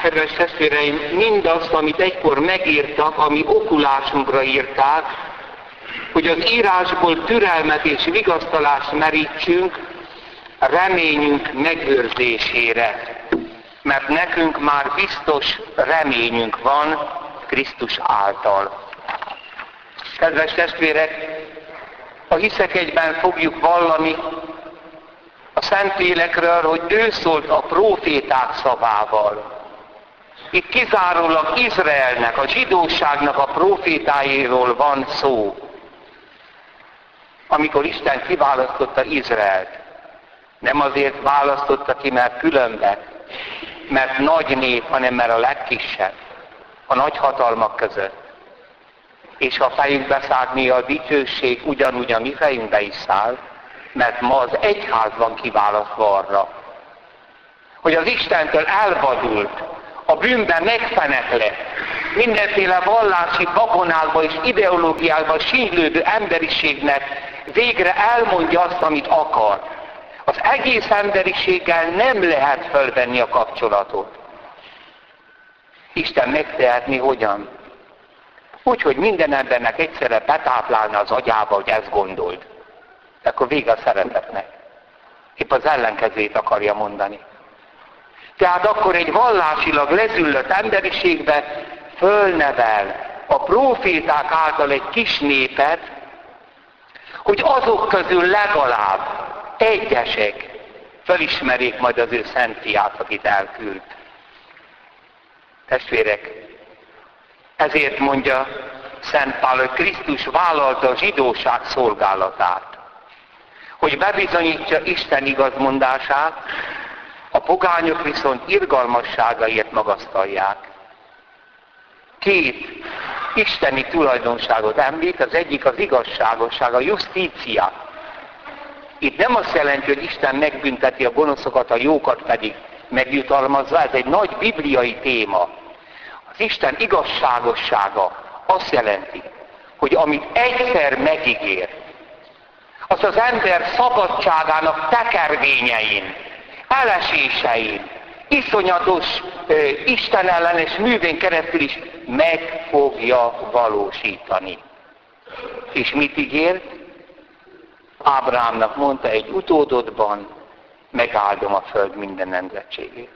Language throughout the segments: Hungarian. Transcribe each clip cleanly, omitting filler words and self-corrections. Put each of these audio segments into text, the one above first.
kedves testvéreim, mindazt, amit egykor megírtak, ami okulásunkra írták, hogy az írásból türelmet és vigasztalást merítsünk reményünk megőrzésére. Mert nekünk már biztos reményünk van Krisztus által. Kedves testvérek, a hiszek egyben fogjuk vallani a Szentlélekről, hogy ő szólt a próféták szavával. Itt kizárólag Izraelnek, a zsidóságnak a prófétáiról van szó. Amikor Isten kiválasztotta Izraelt, nem azért választotta ki, mert különbek, mert nagy nép, hanem mert a legkisebb, a nagy hatalmak között. És ha a fejünkbe szállt néha a dicsőség, ugyanúgy a mi fejünkbe is száll, mert ma az egyház van kiválasztva arra, hogy az Istentől elvadult, a bűnben megfeneklett, mindenféle vallási babonákba és ideológiákba sínylődő emberiségnek végre elmondja azt, amit akar. Az egész emberiséggel nem lehet fölvenni a kapcsolatot. Isten megtehetné hogyan? Úgy, hogy minden embernek egyszerre betáplálna az agyába, hogy ezt gondold. Akkor vége a szeretetnek. Épp az ellenkezőjét akarja mondani. Tehát akkor egy vallásilag lezüllött emberiségbe fölnevel a próféták által egy kis népet, hogy azok közül legalább egyesek felismerjék majd az ő szent fiát, akit elküld. Testvérek, ezért mondja Szent Pál, hogy Krisztus vállalta a zsidóság szolgálatát, hogy bebizonyítsa Isten igazmondását, a pogányok viszont irgalmasságaért magasztalják. Két isteni tulajdonságot említ, az egyik az igazságosság, a justícia. Itt nem azt jelenti, hogy Isten megbünteti a gonoszokat, a jókat pedig megjutalmazza, ez egy nagy bibliai téma. Az Isten igazságossága azt jelenti, hogy amit egyszer megígér, az az ember szabadságának tekervényein, elesésein, iszonyatos istenellenes művén keresztül is meg fogja valósítani. És mit ígért? Ábrahámnak mondta, egy utódodban megáldom a föld minden nemzetségét.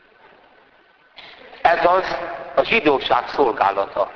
Ez az a zsidóság szolgálata.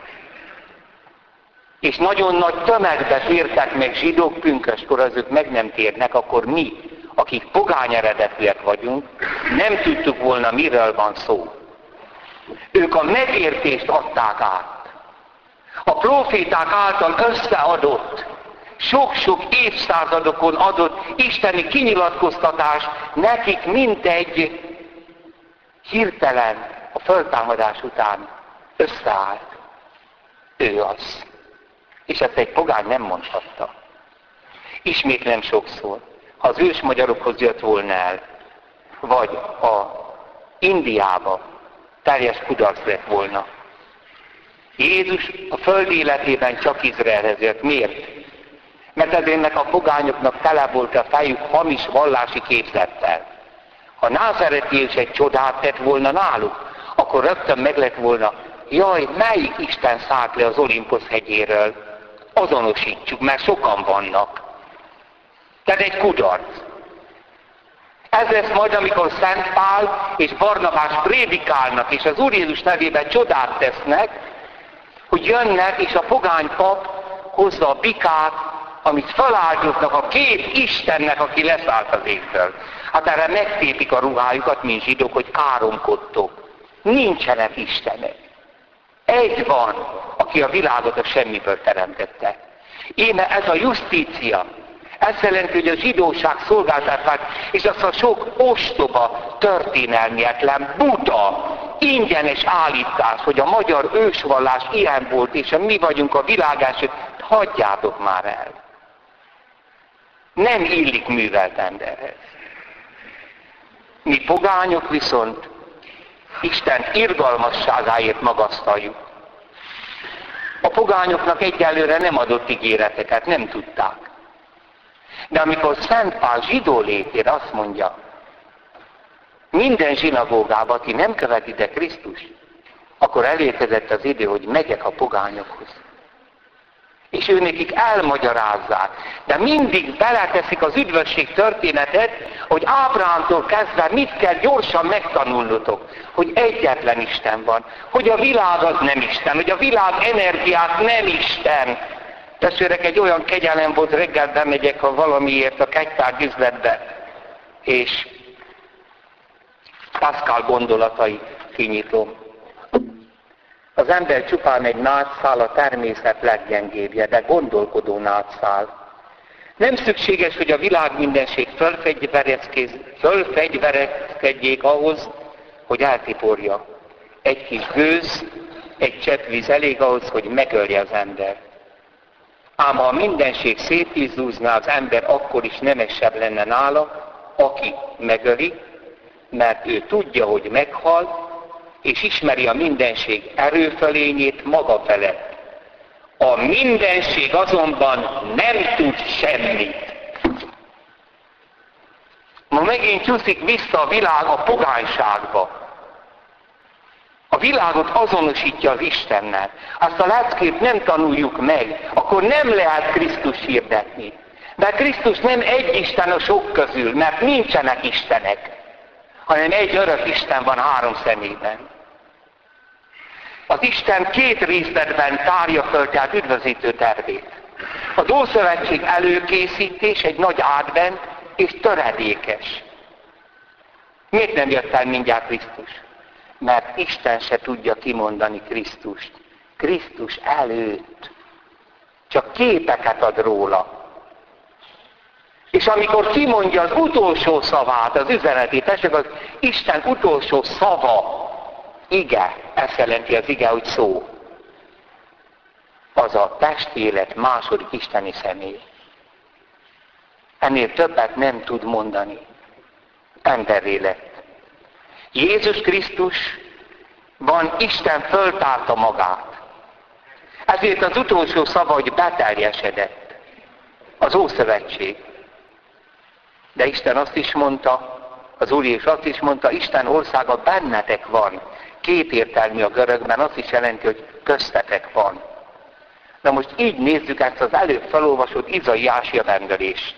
És nagyon nagy tömegbe tértek meg zsidók pünköskor, azok meg nem térnek, akkor mi, akik pogány eredetűek vagyunk, nem tudtuk volna, miről van szó. Ők a megértést adták át. A próféták által összeadott, sok-sok évszázadokon adott isteni kinyilatkoztatás nekik mintegy hirtelen a föltámadás után összeállt. Ő az. És ezt egy pogány nem mondhatta. Ismétlem sokszor, ha az ős magyarokhoz jött volna el, vagy a Indiába, teljes kudarc lett volna. Jézus a föld életében csak Izraelhez jött. Miért? Mert ezért a pogányoknak tele volt a fejük hamis vallási képzettel. Ha Názáreti Jézus egy csodát tett volna náluk, akkor rögtön meg lett volna, jaj, melyik Isten szállt le az Olimposz hegyéről? Azonosítsuk, mert sokan vannak. Tehát egy kudarc. Ez lesz majd, amikor Szent Pál és Barnabás prédikálnak, és az Úr Jézus nevében csodát tesznek, hogy jönnek, és a pogány pap hozza a bikát, amit feláldoznak a két Istennek, aki leszállt az égből. Hát erre megtépik a ruhájukat, mint zsidók, hogy káromkodtok. Nincsenek Istenek. Egy van, aki a világot a semmiből teremtette. Íme ez a justícia. Ez jelenti, hogy a zsidóság szolgáltatás, és az a sok ostoba, történelmietlen, buta, ingyenes állítás, hogy a magyar ősvallás ilyen volt, és mi vagyunk a világ első, hagyjátok már el. Nem illik művelt emberhez. Mi pogányok viszont Isten irgalmasságáért magasztaljuk. A pogányoknak egyelőre nem adott ígéreteket, nem tudták. De amikor Szent Pál zsidó létére azt mondja, Minden zsinagógába, aki nem követ ide Krisztus, akkor elérkezett az idő, hogy megyek a pogányokhoz. És ő nekik elmagyarázzák. De mindig beleteszik az üdvösség történetet, hogy Ábrahámtól kezdve mit kell gyorsan megtanulnotok. Hogy egyetlen Isten van. Hogy a világ az nem Isten. Hogy a világ energiát nem Isten. Testvérek, egy olyan kegyelem volt, reggel bemegyek, ha valamiért a kegytárgy üzletbe. És Pascal gondolatai kinyitom. Az ember csupán egy nátszál, a természet leggyengébbje, de gondolkodó nátszál. Nem szükséges, hogy a világ mindenség fölfegyverezkedjék ahhoz, hogy eltiporja. Egy kis gőz, egy csepp víz elég ahhoz, hogy megölje az ember. Ám ha a mindenség szétvízúzná, az ember akkor is nemesebb lenne nála, aki megöli, mert ő tudja, hogy meghal, és ismeri a mindenség erőfölényét maga felett. A mindenség azonban nem tud semmit. Ma megint csúszik vissza a világ a pogányságba. A világot azonosítja az Istennel. Azt a leckét nem tanuljuk meg, akkor nem lehet Krisztus hirdetni. Mert Krisztus nem egy Isten a sok közül, mert nincsenek Istenek, hanem egy örök Isten van 3 személyben. Az Isten 2 részletben tárja föl, tehát üdvözítő tervét. Az Ószövetség előkészítés egy nagy advent és töredékes. Miért nem jött el mindjárt Krisztus? Mert Isten se tudja kimondani Krisztust. Krisztus előtt. Csak képeket ad róla. És amikor kimondja az utolsó szavát, az üzenetét, tessék, az Isten utolsó szava, ige, ezt jelenti az ige, hogy szó. Az a testélet második isteni személy. Ennél többet nem tud mondani. Emberré lett. Jézus Krisztusban Isten föltárta magát. Ezért az utolsó szava, hogy beteljesedett. Az Ószövetség. De Isten azt is mondta, az Úr Jézus azt is mondta, Isten országa bennetek van. Kétértelmű a görögben, azt is jelenti, hogy köztetek van. Na most így nézzük ezt az előbb felolvasott Izaiás jelengelést.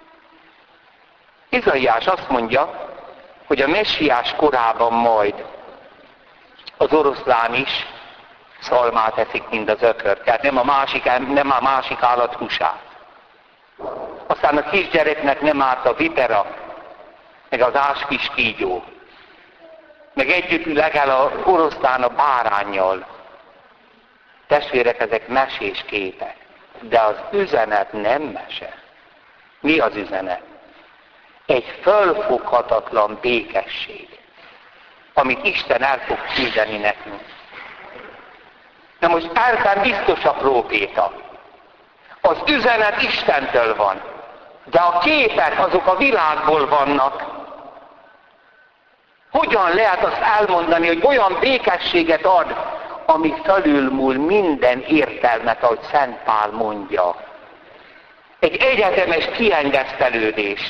Izaiás azt mondja, hogy a messiás korában majd az oroszlán is szalmát eszik, mint az ökör. Tehát nem a másik állat húsát. Aztán a kisgyereknek nem árt a vipera, meg az áskis kígyó. Meg együtt legel a oroszlán a báránnyal. Testvérek, ezek mesés képek. De az üzenet nem mese. Mi az üzenet? Egy fölfoghatatlan békesség, amit Isten el fog küldeni nekünk. Na most elkán biztos a próféta. Az üzenet Istentől van, de a képek azok a világból vannak. Hogyan lehet azt elmondani, hogy olyan békességet ad, ami felülmúl minden értelmet, ahogy Szent Pál mondja. Egy egyetemes kiengesztelődést.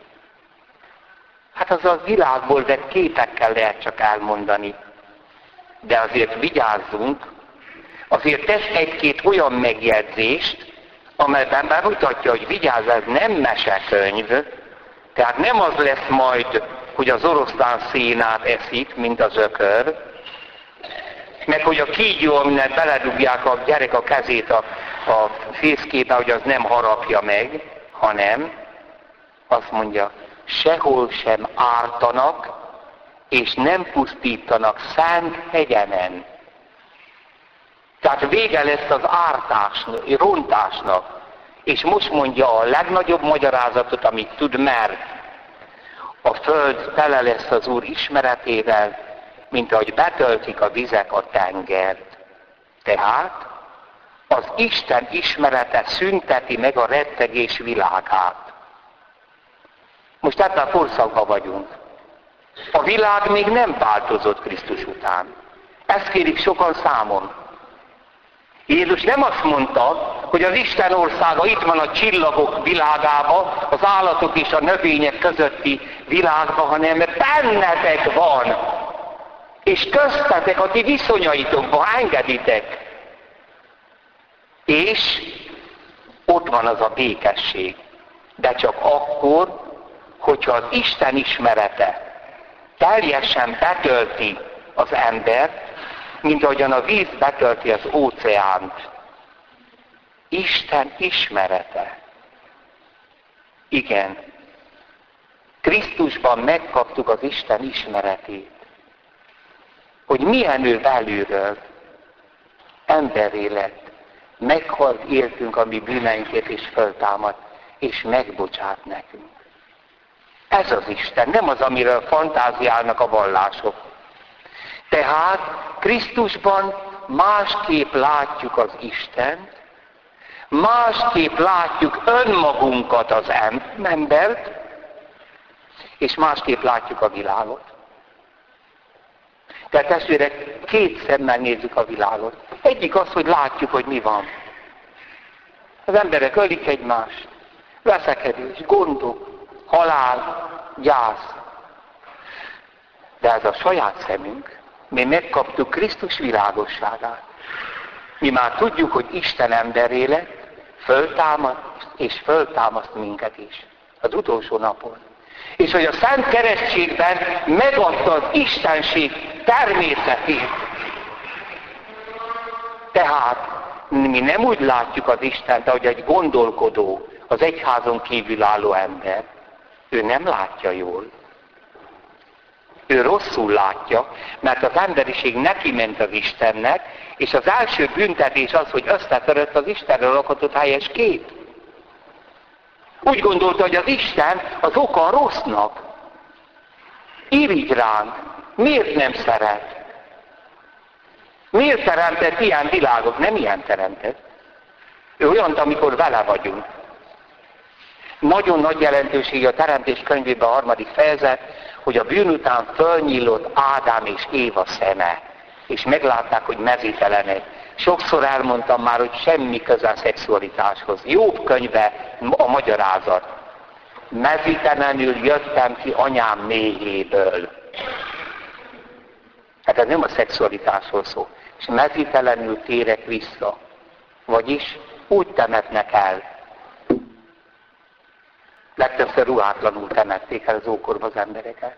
Hát az a világból vett képekkel lehet csak elmondani. De azért vigyázzunk, azért tesz egy-két olyan megjegyzést, amelyben bemutatja, hogy vigyázz, ez nem mesekönyv, tehát nem az lesz majd, hogy az oroszlán szénát eszik, mint az ökör, meg hogy a kígyó, aminek beledugják a gyerek a kezét a fészkébe, hogy az nem harapja meg, hanem azt mondja, sehol sem ártanak, és nem pusztítanak szent hegyenen. Tehát vége lesz az ártásnak, rontásnak. És most mondja a legnagyobb magyarázatot, amit tud, mert a föld tele lesz az Úr ismeretével, mint ahogy betöltik a vizek a tengert. Tehát az Isten ismerete szünteti meg a rettegés világát. Most ebben a korszakban vagyunk. A világ még nem változott Krisztus után. Ezt kérik sokan számon. Jézus nem azt mondta, hogy hogy az Isten országa itt van a csillagok világába, az állatok és a növények közötti világban, hanem bennetek van. És köztetek a ti viszonyaitokban engeditek. És ott van az a békesség. De csak akkor, hogyha az Isten ismerete teljesen betölti az embert, mint ahogyan a víz betölti az óceánt. Isten ismerete. Igen. Krisztusban megkaptuk az Isten ismeretét. Hogy milyen ő belülről. Emberré lett. Meghalt éltünk a mi bűneinkért és föltámad, és megbocsát nekünk. Ez az Isten, nem az, amiről fantáziálnak a vallások. Tehát Krisztusban másképp látjuk az Istent, másképp látjuk önmagunkat, az embert, és másképp látjuk a világot. Tehát testvérek, két szemmel nézzük a világot. Egyik az, hogy látjuk, hogy mi van. Az emberek ölik egymást, veszekedés, gondok, halál, gyász. De ez a saját szemünk, mi megkaptuk Krisztus világosságát. Mi már tudjuk, hogy Isten emberré lett, föltámad, és föltámaszt minket is. Az utolsó napon. És hogy a Szent Keresztségben megadta az Istenség természetét. Tehát mi nem úgy látjuk az Istent, ahogy egy gondolkodó, az egyházon kívül álló ember. Ő nem látja jól. Ő rosszul látja, mert az emberiség neki ment az Istennek, és az első büntetés az, hogy összetörött az Istenről alkotott helyes kép. Úgy gondolta, hogy az Isten az oka a rossznak. Irigy ránk. Miért nem szeret? Miért teremtett ilyen világot? Nem ilyen teremtett. Ő olyan, amikor vele vagyunk. Nagyon nagy jelentőség a Teremtés könyvében a 3. fejezet, hogy a bűn után fölnyílott Ádám és Éva szeme, és meglátták, hogy mezítelenek. Sokszor elmondtam már, hogy semmi köze a szexualitáshoz. Jobb könyve a magyarázat. Mezítelenül jöttem ki anyám méhéből. Hát ez nem a szexualitásról szól. És mezítelenül térek vissza. Vagyis úgy temetnek el. Legtöbbször ruhátlanul temették el az ókorban az embereket.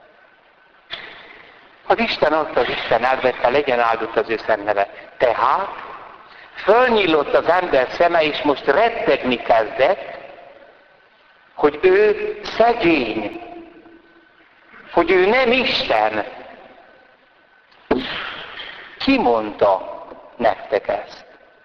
Az Isten adta, az Isten elvette, legyen áldott az ő szent neve. Tehát fölnyílott az ember szeme, és most rettegni kezdett, hogy ő szegény, hogy ő nem Isten. Ki mondta nektek ezt?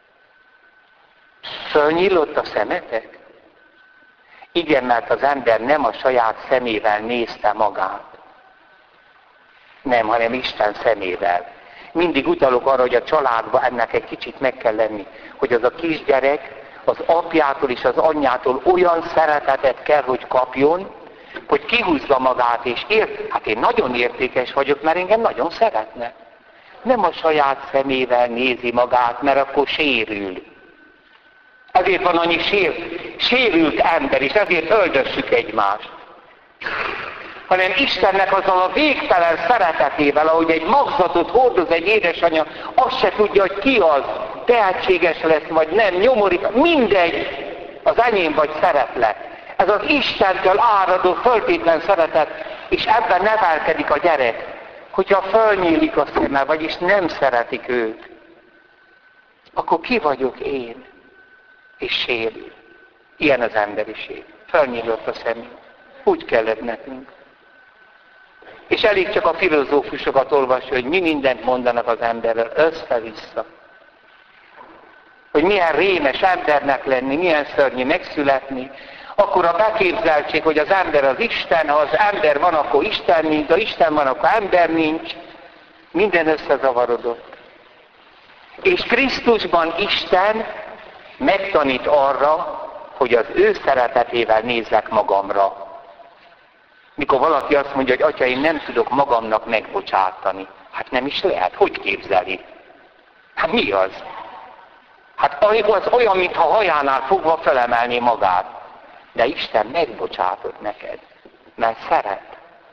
Fölnyílott a szemetek? Igen, mert az ember nem a saját szemével nézte magát. Nem, hanem Isten szemével. Mindig utalok arra, hogy a családban ennek egy kicsit meg kell lenni, hogy az a kisgyerek az apjától és az anyjától olyan szeretetet kell, hogy kapjon, hogy kihúzza magát és hát én nagyon értékes vagyok, mert engem nagyon szeretnek. Nem a saját szemével nézi magát, mert akkor sérül. Ezért van annyi sérült ember, és ezért öldösszük egymást. Hanem Istennek azon a végtelen szeretetével, ahogy egy magzatot hordoz egy édesanyja, azt se tudja, hogy ki az, tehetséges lesz, vagy nem, nyomorik, mindegy, az enyém vagy szeretlek. Ez az Istentől áradó föltétlen szeretet, és ebben nevelkedik a gyerek, hogyha fölnyílik a szeme, vagyis nem szeretik őt, akkor ki vagyok én? És sérül. Ilyen az emberiség. Fölnyílott a szemünk. Úgy kellett nekünk. És elég csak a filozófusokat olvasni, hogy mi mindent mondanak az emberről, össze-vissza. Hogy milyen rémes embernek lenni, milyen szörnyű megszületni. Akkor a beképzeltség, hogy az ember az Isten, ha az ember van, akkor Isten nincs, ha Isten van, akkor ember nincs. Minden összezavarodott. És Krisztusban Isten megtanít arra, hogy az ő szeretetével nézzek magamra. Mikor valaki azt mondja, hogy atya, én nem tudok magamnak megbocsátani. Hát nem is lehet. Hogy képzeli? Hát mi az? Hát az olyan, mintha hajánál fogva felemelné magát. De Isten megbocsátott neked, mert szeret.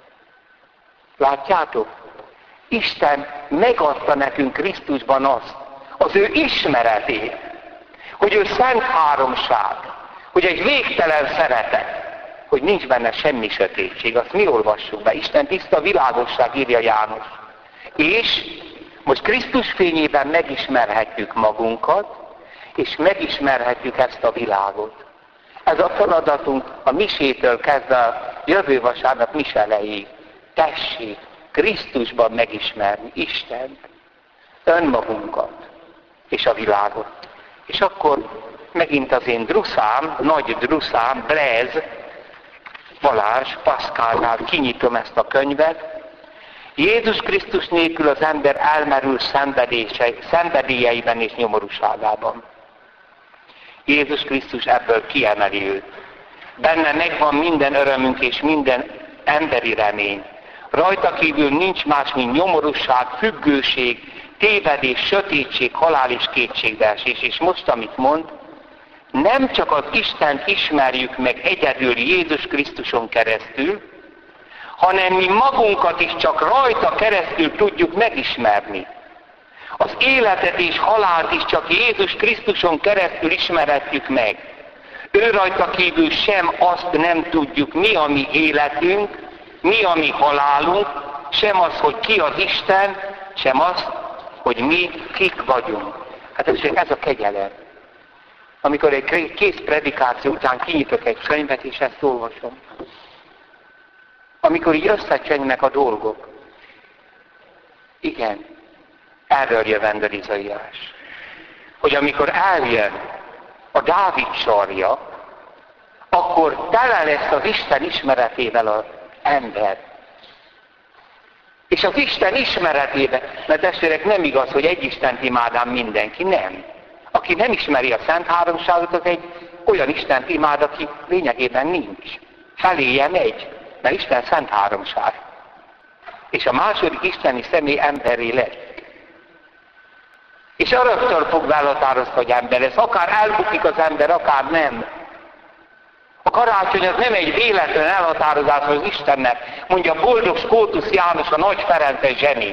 Látjátok? Isten megadta nekünk Krisztusban azt, az ő ismeretét, hogy ő szent háromság, hogy egy végtelen szeretet, hogy nincs benne semmi sötétség. Azt mi olvassuk be. Isten tiszta világosság, írja János. És most Krisztus fényében megismerhetjük magunkat, és megismerhetjük ezt a világot. Ez a feladatunk a misétől kezdve a jövő vasárnap mise elejéig. Tessék Krisztusban megismerni Istent, önmagunkat és a világot. És akkor megint az én druszám, nagy druszám, Blaise Balázs Pascalnál kinyitom ezt a könyvet. Jézus Krisztus nélkül az ember elmerül szenvedélyeiben és nyomorúságában. Jézus Krisztus ebből kiemeli őt. Benne megvan minden örömünk és minden emberi remény. Rajta kívül nincs más, mint nyomorúság, függőség, tévedés, sötétség, halál és kétségbeesés. És most, amit mond, nem csak az Istent ismerjük meg egyedül Jézus Krisztuson keresztül, hanem mi magunkat is csak rajta keresztül tudjuk megismerni. Az életet és halált is csak Jézus Krisztuson keresztül ismerhetjük meg. Ő rajta kívül sem azt nem tudjuk, mi a mi életünk, mi a mi halálunk, sem az, hogy ki az Isten, sem az, hogy mi kik vagyunk. Hát ez a kegyelem. Amikor egy kész predikáció után kinyitok egy könyvet, és ezt olvasom. Amikor így összecsengnek a dolgok. Igen, erről jövendő Izaiás. Hogy amikor eljön a Dávid sarja, akkor tele lesz az Isten ismeretével az ember. És az Isten ismeretében, mert testvérek, nem igaz, hogy egy Istent imádám mindenki, nem. Aki nem ismeri a Szent Háromságot, az egy olyan Istent imád, aki lényegében nincs. Feléje megy, mert Isten Szent Háromság. És a második isteni személy emberé lett. És öröktől fog elhatározni, hogy ember lesz. Akár elbukik az ember, akár nem. A karácsony az nem egy véletlen elhatározás az Istennek, mondja boldog Skótusz János, a Nagy Ferences zseni.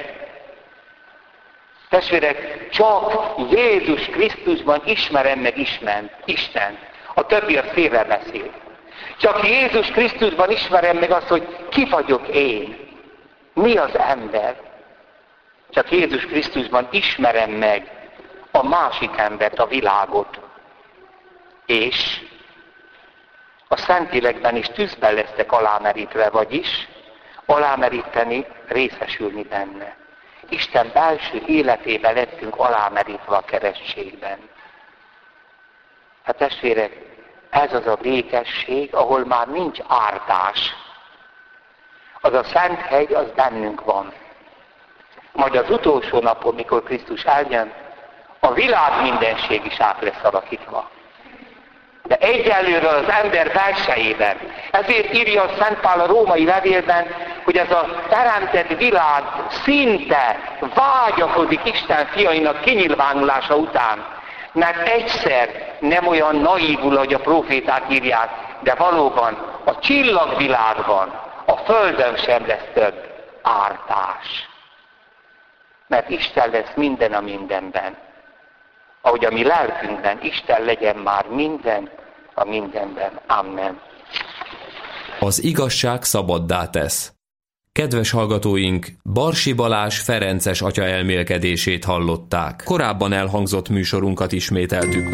Testvérek, csak Jézus Krisztusban ismerem meg Istent. A többi az félre beszél. Csak Jézus Krisztusban ismerem meg azt, hogy ki vagyok én. Mi az ember? Csak Jézus Krisztusban ismerem meg a másik embert, a világot. És a Szentlélekben is tűzben lesztek alámerítve, vagyis alámeríteni, részesülni benne. Isten belső életében lettünk alámerítve a keresztségben. Hát testvérek, ez az a békesség, ahol már nincs ártás. Az a szent hegy, az bennünk van. Majd az utolsó napon, mikor Krisztus eljön, a világ mindenség is át lesz alakítva. De egyelőre az ember belsejében. Ezért írja a Szent Pál a római levélben, hogy ez a teremtett világ szinte vágyakozik Isten fiainak kinyilvánulása után. Mert egyszer nem olyan naívul, hogy a próféták írják, de valóban a csillagvilágban, a földön sem lesz több ártás. Mert Isten lesz minden a mindenben. Ahogy a mi lelkünkben Isten legyen már minden a mindenben. Amen. Az igazság szabaddá tesz. Kedves hallgatóink, Barsi Balázs ferences atya elmélkedését hallották. Korábban elhangzott műsorunkat ismételtük.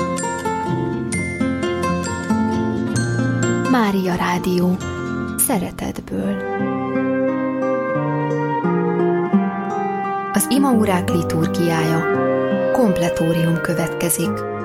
Mária Rádió. Szeretetből. Az imaórák liturgiája. Kompletórium következik.